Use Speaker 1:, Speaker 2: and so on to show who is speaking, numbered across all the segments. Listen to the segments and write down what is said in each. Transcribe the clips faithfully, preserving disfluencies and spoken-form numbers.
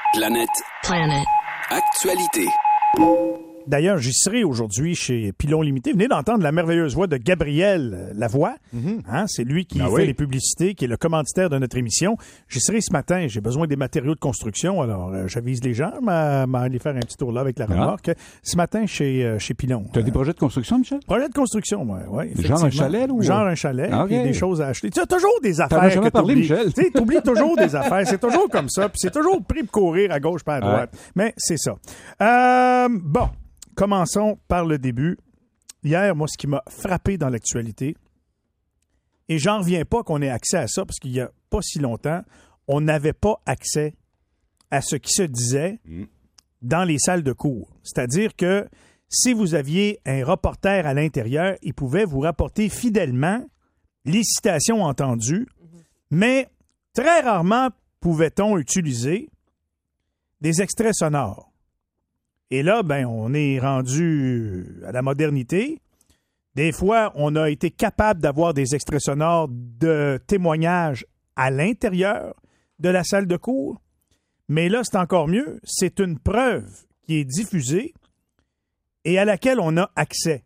Speaker 1: Planète. Planète. Actualité.
Speaker 2: D'ailleurs, j'y serai aujourd'hui chez Pilon Limité. Venez d'entendre la merveilleuse voix de Gabriel Lavoie. Mm-hmm. Hein, c'est lui qui ah fait oui. les publicités, qui est le commanditaire de notre émission. J'y serai ce matin. J'ai besoin des matériaux de construction. Alors, euh, j'avise les gens à aller faire un petit tour là avec la remorque. Ah. Ce matin, chez, euh, chez Pilon.
Speaker 3: Tu as euh, des projets de construction, Michel?
Speaker 2: Projets de construction, oui. Ouais,
Speaker 3: genre un chalet, ou?
Speaker 2: Genre un chalet. Ah, okay. Des choses à acheter. Tu as toujours des affaires.
Speaker 3: T'avais jamais parlé, Michel.
Speaker 2: Tu oublies toujours des affaires. C'est toujours comme ça. Puis c'est toujours pris pour courir à gauche, pas à droite. Ouais. Mais c'est ça. Euh, bon. Commençons par le début. Hier, moi, ce qui m'a frappé dans l'actualité, et j'en reviens pas qu'on ait accès à ça, parce qu'il n'y a pas si longtemps, on n'avait pas accès à ce qui se disait dans les salles de cours. C'est-à-dire que si vous aviez un reporter à l'intérieur, il pouvait vous rapporter fidèlement les citations entendues, mais très rarement pouvait-on utiliser des extraits sonores. Et là, ben, on est rendu à la modernité. Des fois, on a été capable d'avoir des extraits sonores de témoignages à l'intérieur de la salle de cours. Mais là, c'est encore mieux. C'est une preuve qui est diffusée et à laquelle on a accès.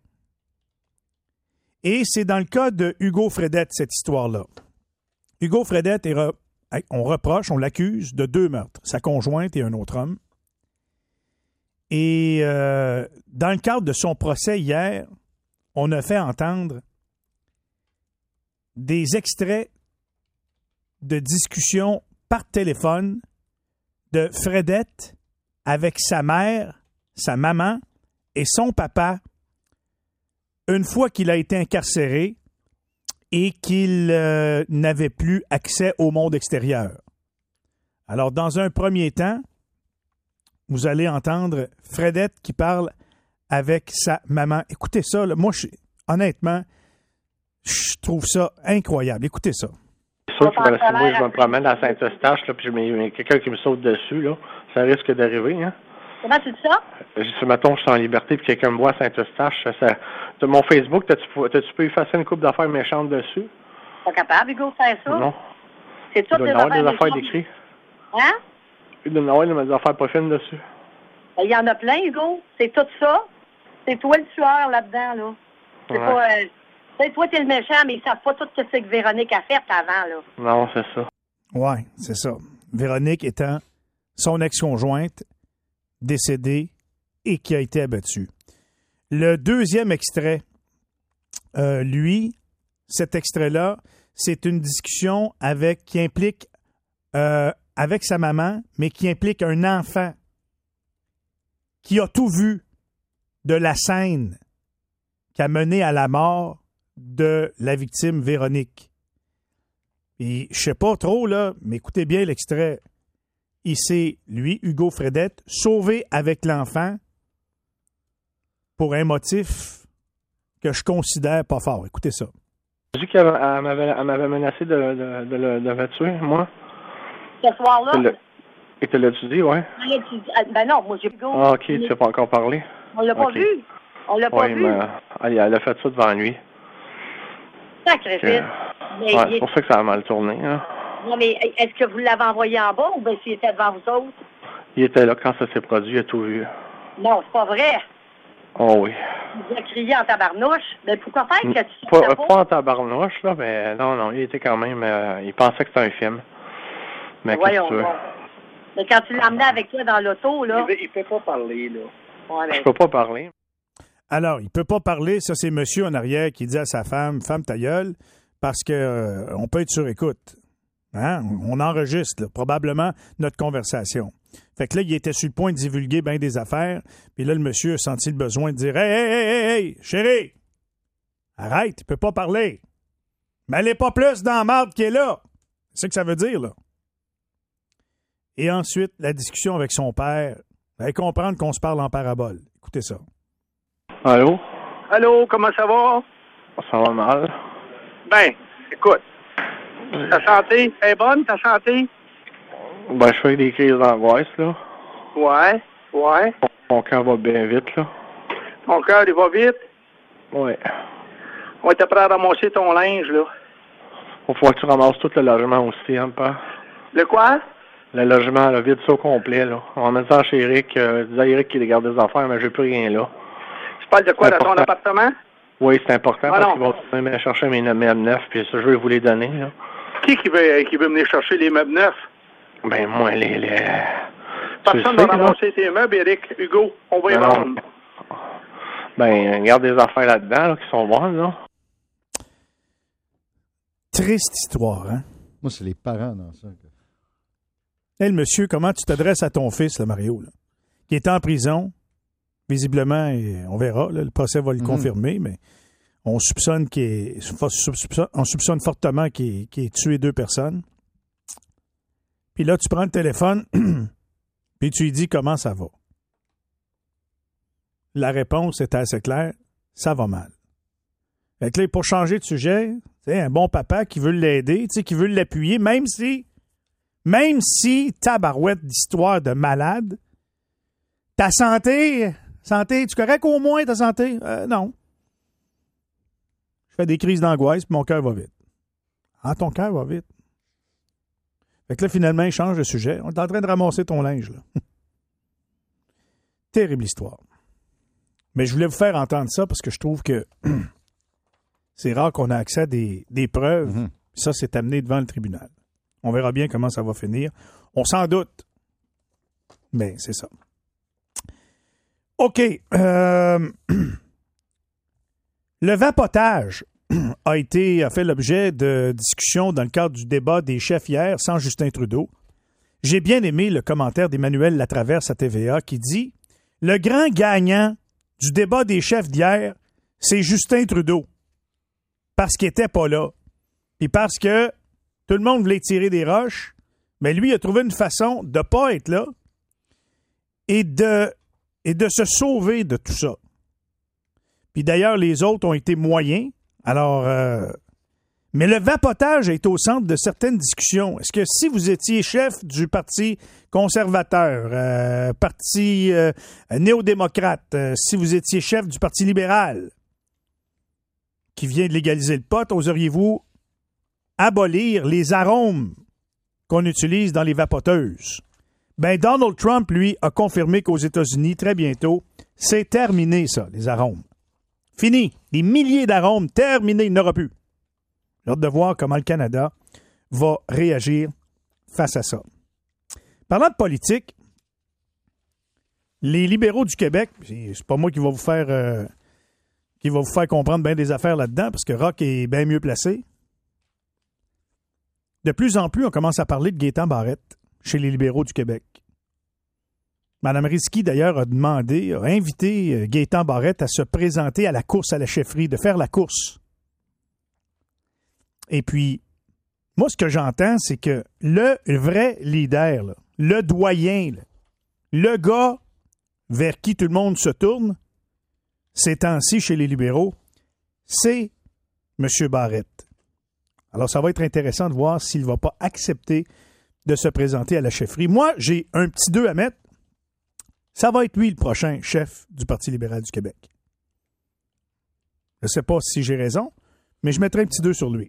Speaker 2: Et c'est dans le cas de Hugo Fredette, cette histoire-là. Hugo Fredette, est re... on reproche, on l'accuse de deux meurtres, sa conjointe et un autre homme. Et euh, dans le cadre de son procès hier, on a fait entendre des extraits de discussions par téléphone de Fredette avec sa mère, sa maman et son papa une fois qu'il a été incarcéré et qu'il euh, n'avait plus accès au monde extérieur. Alors, dans un premier temps, vous allez entendre Fredette qui parle avec sa maman. Écoutez ça, là. Moi, je, honnêtement, je trouve ça incroyable. Écoutez ça.
Speaker 4: C'est sûr que moi, je me promène à Saint-Eustache, là, puis il y a quelqu'un qui me saute dessus, là. Ça risque d'arriver, hein?
Speaker 5: Comment tu dis ça?
Speaker 4: Ce matin, je suis en liberté, puis quelqu'un me voit à Saint-Eustache. Ça, de mon Facebook, t'as-tu, t'as-tu pu effacer une couple d'affaires méchantes dessus?
Speaker 5: Pas capable, Hugo, de faire ça?
Speaker 4: Non.
Speaker 5: C'est tout
Speaker 4: des affaires, des affaires d'écrit.
Speaker 5: Hein?
Speaker 4: Il doit y en avoir des affaires pas fines dessus.
Speaker 5: Il y en a plein, Hugo. C'est tout ça. C'est toi le tueur là-dedans, là. C'est ouais. pas... Euh, c'est toi, t'es le méchant, mais ils savent pas tout ce que Véronique a fait avant, là.
Speaker 4: Non, c'est ça.
Speaker 2: Ouais, c'est ça. Véronique étant son ex-conjointe, décédée et qui a été abattue. Le deuxième extrait, euh, lui, cet extrait-là, c'est une discussion avec qui implique... Euh, avec sa maman, mais qui implique un enfant qui a tout vu de la scène qui a mené à la mort de la victime Véronique. Et je sais pas trop, là, mais écoutez bien l'extrait. Il s'est, lui, Hugo Fredette, sauvé avec l'enfant pour un motif que je considère pas fort. Écoutez ça.
Speaker 4: J'ai vu qu'elle m'avait, elle m'avait menacé de, de, de, de, de le tuer, moi.
Speaker 5: Ce soir-là?
Speaker 4: Et tu l'as-tu dit, ouais?
Speaker 5: Ben non, moi j'ai...
Speaker 4: Ah, OK, tu n'as pas encore parlé?
Speaker 5: On l'a pas
Speaker 4: okay.
Speaker 5: vu. On l'a pas
Speaker 4: ouais,
Speaker 5: vu.
Speaker 4: Mais, elle a fait ça devant lui.
Speaker 5: Sacrifice.
Speaker 4: Ouais, c'est pour ça que ça a mal tourné. Hein.
Speaker 5: Non, mais est-ce que vous l'avez envoyé en bas ou bien s'il était devant vous autres?
Speaker 4: Il était là quand ça s'est produit, il a tout vu.
Speaker 5: Non, c'est pas vrai.
Speaker 4: Oh oui.
Speaker 5: Il a crié en tabarnouche. Mais pourquoi faire que tu
Speaker 4: pas, pas, pas en tabarnouche, là, mais non, non, il était quand même... Euh, il pensait que c'était un film. Mais
Speaker 5: voyons,
Speaker 4: qu'est-ce que tu veux?
Speaker 5: Mais quand tu l'emmenais avec toi dans l'auto, là...
Speaker 4: Il, il peut pas parler, là. Ouais, mais... Je peux pas parler.
Speaker 2: Alors, il peut pas parler. Ça, c'est monsieur en arrière qui dit à sa femme, « Femme ta gueule », parce que euh, on peut être sur écoute. Hein? On enregistre, là, probablement, notre conversation. Fait que là, il était sur le point de divulguer bien des affaires. Puis là, le monsieur a senti le besoin de dire, « Hey, hey, hey, hey, hey, chérie! Arrête, il peut pas parler. Mais elle est pas plus dans la marde qui est là. » C'est ça que ça veut dire, là. Et ensuite, la discussion avec son père, elle comprendre qu'on se parle en parabole. Écoutez ça.
Speaker 4: Allô?
Speaker 6: Allô, comment ça va?
Speaker 4: Ça va mal.
Speaker 6: Ben, écoute, ta santé est bonne, ta santé?
Speaker 4: Ben, je fais des crises d'angoisse, là.
Speaker 6: Ouais, ouais.
Speaker 4: Mon cœur va bien vite, là.
Speaker 6: Ton cœur, il va vite?
Speaker 4: Ouais.
Speaker 6: On va être prêt à ramasser ton linge, là.
Speaker 4: Il faut que tu ramasses tout le logement aussi, hein, père?
Speaker 6: Le quoi?
Speaker 4: Le logement, là, vide ça au complet, là. On met ça chez Eric. Euh, disait Eric qu'il garde des affaires, mais j'ai plus rien là.
Speaker 6: Tu parles de quoi, dans ton appartement?
Speaker 4: Oui, c'est important
Speaker 6: ah,
Speaker 4: parce qu'ils vont venir chercher mes meubles neufs, puis ça, je vais vous les donner, là.
Speaker 6: Qui qui veut, qui veut venir chercher les meubles neufs?
Speaker 4: Ben, moi, les... les...
Speaker 6: Personne ne va ramasser tes meubles, Eric. Hugo, on va y vendre.
Speaker 4: Ben, garde des affaires là-dedans, là, qui sont bonnes, là.
Speaker 2: Triste histoire, hein?
Speaker 7: Moi, c'est les parents dans ça.
Speaker 2: Hé, hey, le monsieur, comment tu t'adresses à ton fils, là, Mario, là, qui est en prison, visiblement, et on verra, là, le procès va le mm-hmm. confirmer, mais on soupçonne qu'il est, soupçonne, on soupçonne fortement qu'il ait tué deux personnes. Puis là, tu prends le téléphone, puis tu lui dis comment ça va. La réponse est assez claire, ça va mal. Fait que là, pour changer de sujet, c'est un bon papa qui veut l'aider, qui veut l'appuyer, même si, même si, tabarouette d'histoire de malade, ta santé, santé, tu correct au moins ta santé? Euh, non. Je fais des crises d'angoisse, puis mon cœur va vite. Ah, ton cœur va vite. Fait que là, finalement, il change de sujet. On est en train de ramasser ton linge, là. Terrible histoire. Mais je voulais vous faire entendre ça parce que je trouve que c'est rare qu'on ait accès à des, des preuves. Mm-hmm. Ça, c'est amené devant le tribunal. On verra bien comment ça va finir. On s'en doute. Mais c'est ça. OK. Euh, le vapotage a été a fait l'objet de discussions dans le cadre du débat des chefs hier sans Justin Trudeau. J'ai bien aimé le commentaire d'Emmanuel Latraverse à T V A qui dit « Le grand gagnant du débat des chefs d'hier, c'est Justin Trudeau. Parce qu'il n'était pas là. Puis parce que tout le monde voulait tirer des roches, mais lui, il a trouvé une façon de ne pas être là et de, et de se sauver de tout ça. Puis d'ailleurs, les autres ont été moyens. Alors, euh, mais le vapotage est au centre de certaines discussions. Est-ce que si vous étiez chef du Parti conservateur, euh, Parti euh, néo-démocrate, euh, si vous étiez chef du Parti libéral, qui vient de légaliser le pot, oseriez-vous abolir les arômes qu'on utilise dans les vapoteuses? Ben, Donald Trump, lui, a confirmé qu'aux États-Unis, très bientôt, c'est terminé, ça, les arômes. Fini. Des milliers d'arômes, terminés, il n'y en aura plus. J'ai hâte de voir comment le Canada va réagir face à ça. Parlant de politique, les libéraux du Québec, c'est pas moi qui va vous faire euh, qui va vous faire comprendre bien des affaires là-dedans, parce que Rock est bien mieux placé. De plus en plus, on commence à parler de Gaétan Barrette chez les libéraux du Québec. Mme Risky, d'ailleurs, a demandé, a invité Gaétan Barrette à se présenter à la course à la chefferie, de faire la course. Et puis, moi, ce que j'entends, c'est que le vrai leader, là, le doyen, là, le gars vers qui tout le monde se tourne, ces temps-ci chez les libéraux, c'est M. Barrette. Alors, ça va être intéressant de voir s'il ne va pas accepter de se présenter à la chefferie. Moi, j'ai un petit deux à mettre. Ça va être lui le prochain chef du Parti libéral du Québec. Je ne sais pas si j'ai raison, mais je mettrai un petit deux sur lui.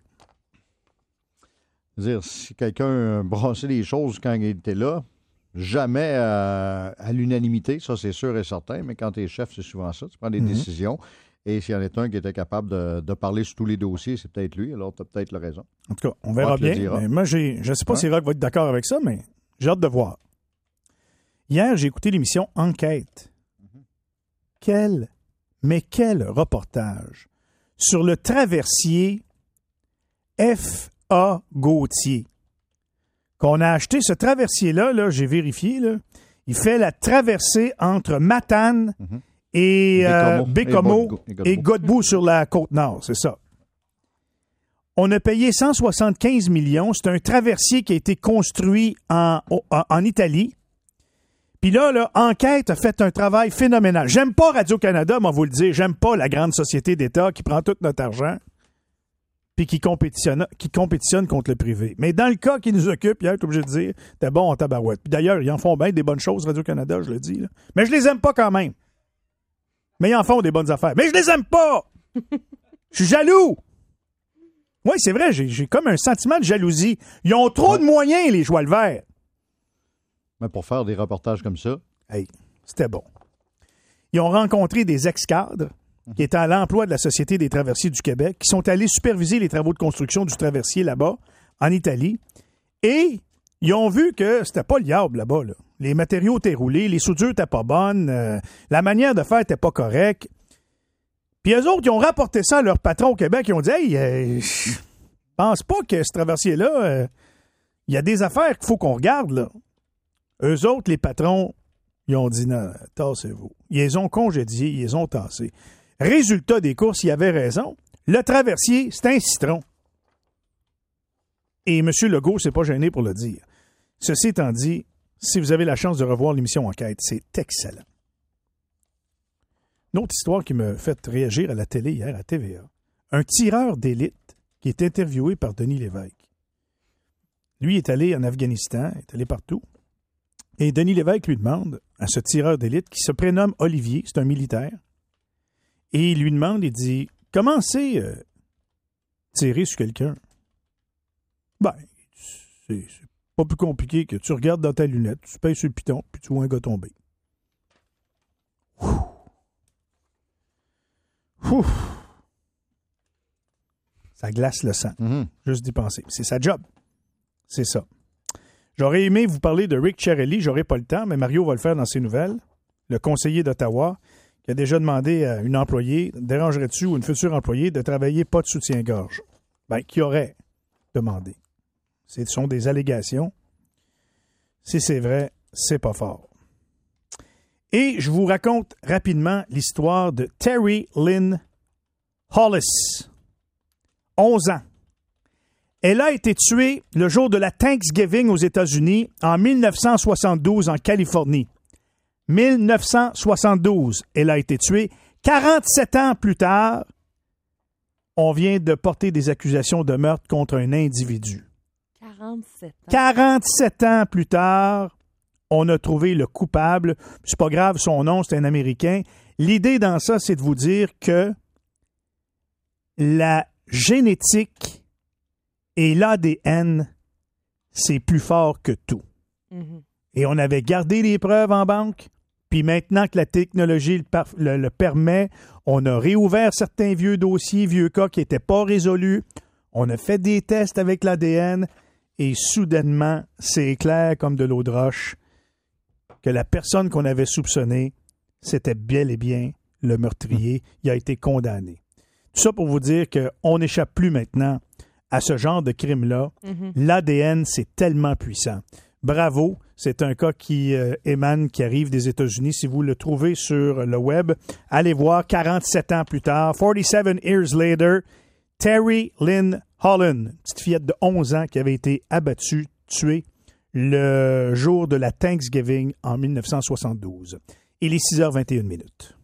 Speaker 7: Dire, si quelqu'un brassait les choses quand il était là, jamais à, à l'unanimité, ça c'est sûr et certain, mais quand tu es chef, c'est souvent ça. Tu prends des mm-hmm. décisions, et s'il y en a un qui était capable de, de parler sur tous les dossiers, c'est peut-être lui, alors tu as peut-être la raison. En tout cas, on verra bien. Mais moi, j'ai, je ne sais pas ouais. si Rock va être d'accord avec ça, mais j'ai hâte de voir. Hier, j'ai écouté l'émission Enquête. Mm-hmm. Quel, mais quel reportage sur le traversier F A. Gauthier. Qu'on a acheté ce traversier-là, là, j'ai vérifié, là, il fait la traversée entre Matane mm-hmm. et euh, Bécomo et, et Godbout sur la Côte-Nord, c'est ça. On a payé cent soixante-quinze millions. C'est un traversier qui a été construit en, en, en Italie. Puis là, là, Enquête a fait un travail phénoménal. J'aime pas Radio-Canada, moi, vous le dire. J'aime pas la grande société d'État qui prend tout notre argent puis qui compétitionne, qui compétitionne contre le privé. Mais dans le cas qui nous occupe, hier, t'es obligé de dire, t'es bon en tabarouette. Puis d'ailleurs, ils en font bien des bonnes choses, Radio-Canada, je le dis. Là. Mais je les aime pas quand même. Mais ils en font des bonnes affaires. Mais je les aime pas! Je suis jaloux! Oui, c'est vrai, j'ai, j'ai comme un sentiment de jalousie. Ils ont trop ouais. de moyens, les Joie le Vert. Mais pour faire des reportages comme ça.
Speaker 2: Hey, c'était bon. Ils ont rencontré des ex-cadres qui étaient à l'emploi de la Société des traversiers du Québec, qui sont allés superviser les travaux de construction du traversier là-bas, en Italie, et ils ont vu que c'était pas le diable là-bas. Là. Les matériaux étaient roulés, les soudures n'étaient pas bonnes, euh, la manière de faire n'était pas correcte. Puis eux autres, ils ont rapporté ça à leur patron au Québec, ils ont dit « Hey, euh, je pense pas que ce traversier-là, il euh, y a des affaires qu'il faut qu'on regarde. » là. Eux autres, les patrons, ils ont dit « Non, tassez-vous. » Ils les ont congédiés, ils les ont tassés. Résultat des courses, il avait raison. Le traversier, c'est un citron. Et M. Legault s'est pas gêné pour le dire. Ceci étant dit, si vous avez la chance de revoir l'émission Enquête, c'est excellent. Une autre histoire qui me fait réagir à la télé hier, à T V A. Un tireur d'élite qui est interviewé par Denis Lévesque. Lui est allé en Afghanistan, est allé partout. Et Denis Lévesque lui demande à ce tireur d'élite, qui se prénomme Olivier, c'est un militaire, et il lui demande, il dit, comment c'est euh, tirer sur quelqu'un? Ben, c'est, c'est pas plus compliqué que tu regardes dans ta lunette, tu pèses sur le piton, puis tu vois un gars tomber. Ouh. Ouh. Ça glace le sang. Mm-hmm. Juste d'y penser. C'est sa job. C'est ça. J'aurais aimé vous parler de Rick Chiarelli, j'aurais pas le temps, mais Mario va le faire dans ses nouvelles. Le conseiller d'Ottawa, qui a déjà demandé à une employée, dérangerais-tu ou une future employée de travailler pas de soutien-gorge? Ben, qui aurait demandé. Ce sont des allégations. Si c'est vrai, c'est pas fort. Et je vous raconte rapidement l'histoire de Terry Lynn Hollis. onze ans. Elle a été tuée le jour de la Thanksgiving aux États-Unis en dix-neuf cent soixante-douze en Californie. dix-neuf cent soixante-douze, elle a été tuée. quarante-sept ans plus tard, on vient de porter des accusations de meurtre contre un individu.
Speaker 8: quarante-sept ans.
Speaker 2: quarante-sept ans plus tard, on a trouvé le coupable. C'est pas grave, son nom, c'est un Américain. L'idée dans ça, c'est de vous dire que la génétique et l'A D N, c'est plus fort que tout. Mm-hmm. Et on avait gardé les preuves en banque, puis maintenant que la technologie le, par- le, le permet, on a réouvert certains vieux dossiers, vieux cas qui n'étaient pas résolus. On a fait des tests avec l'A D N et soudainement, c'est clair comme de l'eau de roche que la personne qu'on avait soupçonnée, c'était bel et bien le meurtrier. Il a été condamné. Tout ça pour vous dire qu'on n'échappe plus maintenant à ce genre de crime-là. Mm-hmm. L'A D N, c'est tellement puissant. Bravo, c'est un cas qui euh, émane, qui arrive des États-Unis. Si vous le trouvez sur le web, allez voir, quarante-sept ans plus tard, forty-seven years later, Terry Lynn Holland, petite fillette de onze ans qui avait été abattue, tuée le jour de la Thanksgiving en dix-neuf cent soixante-douze. Il est six heures vingt et une minutes.